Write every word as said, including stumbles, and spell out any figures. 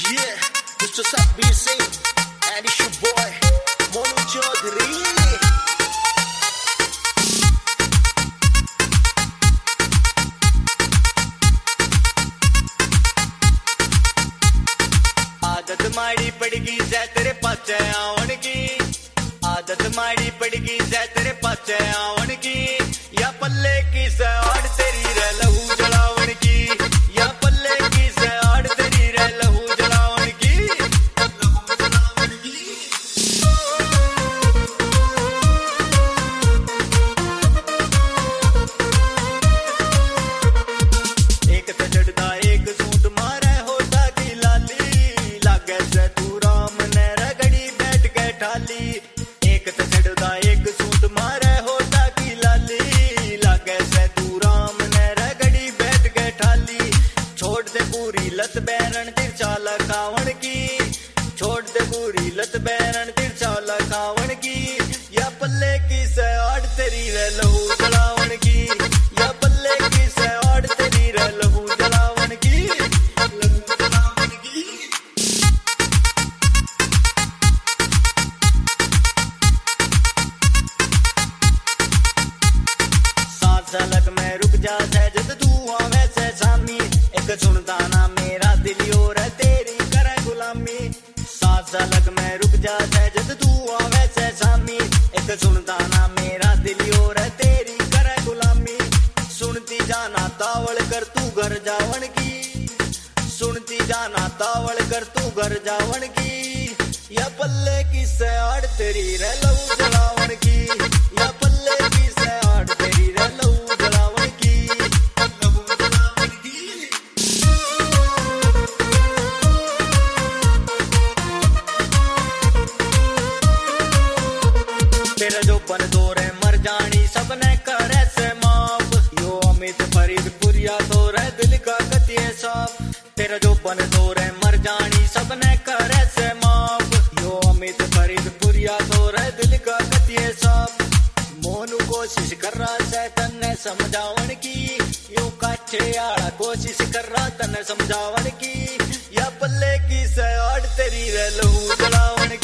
Yeah, this is Sabir Singh, and it's your boy, Monu Chaudhary. आदत माड़ी पड़गी जै तेरे पाचे आवन की, आदत माड़ी पड़गी जै तेरे पाचे आवन की, या पल्ले की से आड़ तेरी रे लहू जलावन की, या पल्ले की से आड़ तेरी रे लहू जलावन की, लहू जलावन की। एक ते चढ़दा एक सूट मारे होता की लाली, लागे से तू राम ने रगड़ी बैठ के ठाली। एक ते चढ़दा एक सूट मारे होता की लाली, लागे से तू राम ने रगड़ी बैठ के ठाली। छोड़ दे पूरी लत बैरन तिरछा लखावन की, छोड़ दे पूरी लत बैरन तिरछा लखावन की, या पल्ले की से आड़ तेरी रे लहू जलावन की, या पल्ले की से आड़ तेरी रे लहू जलावन की, लहू जलावन की। साथ सलग में रुक जा सहजत तू आवे से सामी, एक सुनता ना मेरा दिल और है तेरी करे गुलामी। साथ सलग में रुक जा सहजत तू आवे से सामी, एक सुनता ना मेरा दिल और है तेरी करे गुलामी। सुनती जाना तावल कर तू घर जावन की, सुनती जाना तावल कर तू घर जावन की, या पल्ले की से आड़ तेरी रे लहू जलावन की, या पल्ले की से आड़ तेरी रे लहू जलावन की, लहू जलावन की। तेरा जो पन दोरे मर जानी सबने करे से माफ, यो अमित फरीदपुरिया तो रे दिल का कतिये साफ। तेरा जो पन दोरे मर जानी सबने करे से माफ, यो अमित फरीदपुरिया तो रे दिल का कतिये साफ। मोनू कोशिश कर रहा से तन्ने समझावन की, यो काठे आड़ा कोशिश कर रहा तन्ने समझावन की, या पल्ले की से आड़ तेरी रे लहू जलावन